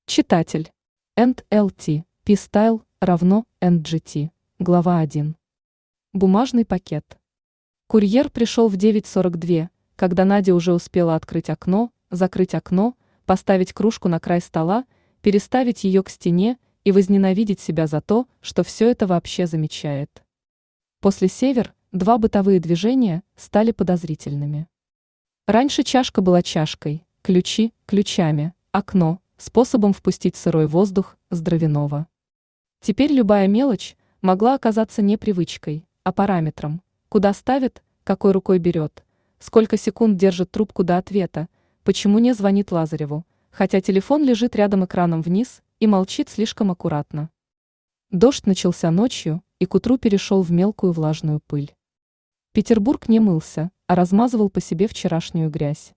Читатель. NLT, P-Style равно NGT. Глава 1. Бумажный пакет. Курьер пришел в 9:42, когда Надя уже успела открыть окно, закрыть окно, поставить кружку на край стола, переставить ее к стене и возненавидеть себя за то, что все это вообще замечает. После север два бытовые движения стали подозрительными. Раньше чашка была чашкой, ключи – ключами, окно – способом впустить сырой воздух с дровяного. Теперь любая мелочь могла оказаться не привычкой, а параметром, куда ставит, какой рукой берет, сколько секунд держит трубку до ответа, почему не звонит Лазареву, хотя телефон лежит рядом экраном вниз и молчит слишком аккуратно. Дождь начался ночью и к утру перешел в мелкую влажную пыль. Петербург не мылся, а размазывал по себе вчерашнюю грязь.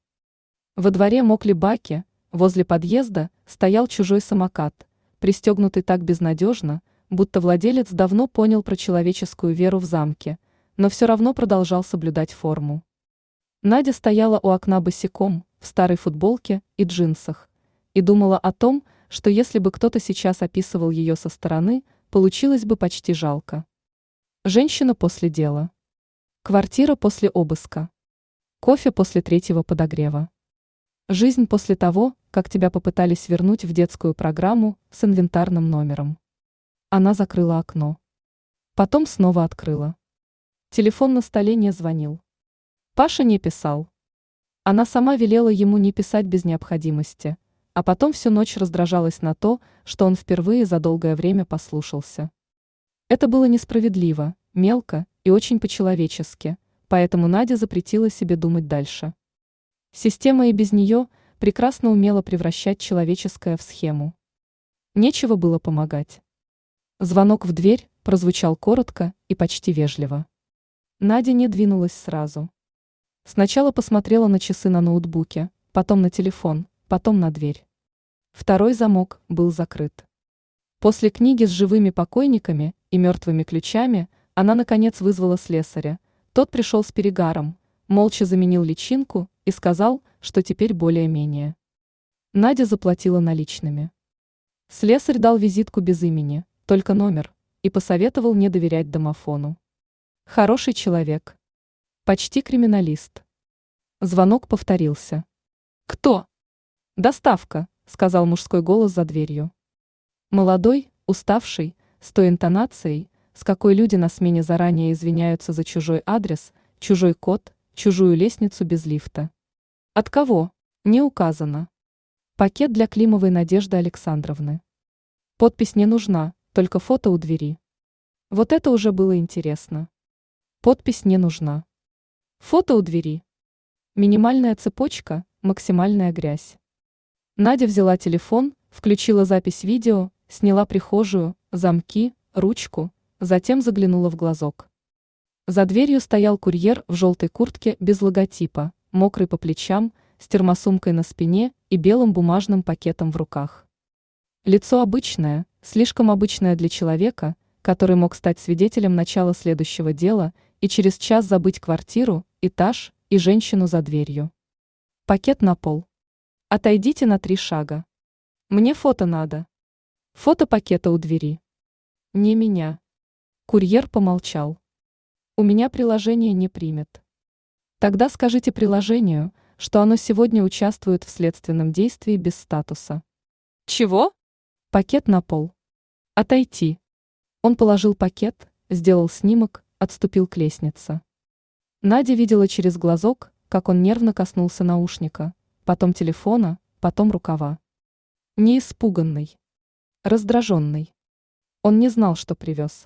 Во дворе мокли баки, возле подъезда стоял чужой самокат, пристегнутый так безнадежно, будто владелец давно понял про человеческую веру в замке, но все равно продолжал соблюдать форму. Надя стояла у окна босиком, в старой футболке и джинсах, и думала о том, что если бы кто-то сейчас описывал ее со стороны, получилось бы почти жалко. Женщина после дела. Квартира после обыска. Кофе после третьего подогрева. Жизнь после того, как тебя попытались вернуть в детскую программу с инвентарным номером. Она закрыла окно. Потом снова открыла. Телефон на столе не звонил. Паша не писал. Она сама велела ему не писать без необходимости, а потом всю ночь раздражалась на то, что он впервые за долгое время послушался. Это было несправедливо, мелко и очень по-человечески, поэтому Надя запретила себе думать дальше. Система и без нее прекрасно умела превращать человеческое в схему. Нечего было помогать. Звонок в дверь прозвучал коротко и почти вежливо. Надя не двинулась сразу. Сначала посмотрела на часы на ноутбуке, потом на телефон, потом на дверь. Второй замок был закрыт. После книги с живыми покойниками и мертвыми ключами она наконец вызвала слесаря. Тот пришел с перегаром, молча заменил личинку и сказал, что теперь более-менее. Надя заплатила наличными. Слесарь дал визитку без имени, только номер, и посоветовал не доверять домофону. Хороший человек. Почти криминалист. Звонок повторился. «Кто?» «Доставка», — сказал мужской голос за дверью. Молодой, уставший, с той интонацией, с какой люди на смене заранее извиняются за чужой адрес, чужой код, чужую лестницу без лифта. От кого? Не указано. Пакет для Климовой Надежды Александровны. Подпись не нужна, только фото у двери. Вот это уже было интересно. Подпись не нужна. Фото у двери. Минимальная цепочка, максимальная грязь. Надя взяла телефон, включила запись видео, сняла прихожую, замки, ручку, затем заглянула в глазок. За дверью стоял курьер в желтой куртке без логотипа, мокрый по плечам, с термосумкой на спине и белым бумажным пакетом в руках. Лицо обычное, слишком обычное для человека, который мог стать свидетелем начала следующего дела и через час забыть квартиру, этаж и женщину за дверью. Пакет на пол. Отойдите на 3 шага. Мне фото надо. Фото пакета у двери. Не меня. Курьер помолчал. У меня приложение не примет. Тогда скажите приложению, что оно сегодня участвует в следственном действии без статуса. Чего? Пакет на пол. Отойти. Он положил пакет, сделал снимок, отступил к лестнице. Надя видела через глазок, как он нервно коснулся наушника, потом телефона, потом рукава. Не испуганный. Раздраженный. Он не знал, что привез.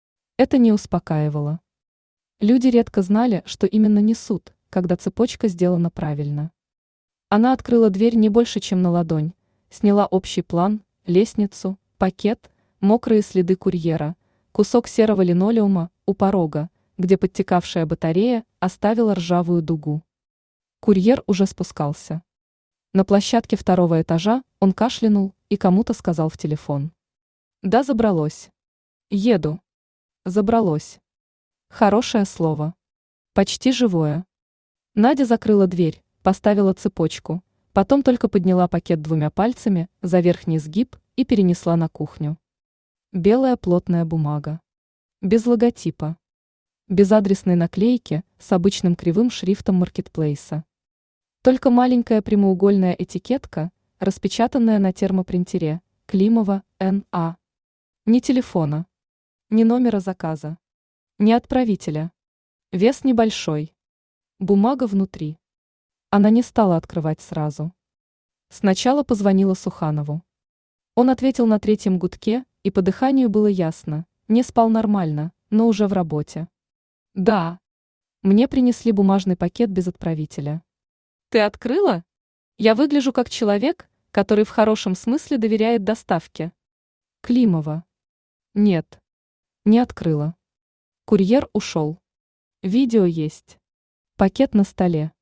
Это не успокаивало. Люди редко знали, что именно несут, когда цепочка сделана правильно. Она открыла дверь не больше, чем на ладонь, сняла общий план, лестницу, пакет, мокрые следы курьера, кусок серого линолеума у порога, где подтекавшая батарея оставила ржавую дугу. Курьер уже спускался. На площадке 2-го этажа он кашлянул и кому-то сказал в телефон. Да, забралось. Еду. Забралось. Хорошее слово. Почти живое. Надя закрыла дверь, поставила цепочку, Потом только подняла пакет двумя пальцами за верхний сгиб и перенесла на кухню. Белая плотная бумага. Без логотипа. Без адресной наклейки с обычным кривым шрифтом маркетплейса. Только маленькая прямоугольная этикетка, распечатанная на термопринтере, Климова, Н.А. Ни телефона, ни номера заказа, ни отправителя. Вес небольшой. Бумага внутри. Она не стала открывать сразу. Сначала позвонила Суханову. Он ответил на третьем гудке, и по дыханию было ясно, не спал нормально, но уже в работе. Да. Мне принесли бумажный пакет без отправителя. Ты открыла? Я выгляжу как человек, который в хорошем смысле доверяет доставке. Климова. Нет. Не открыла. Курьер ушел. Видео есть. Пакет на столе.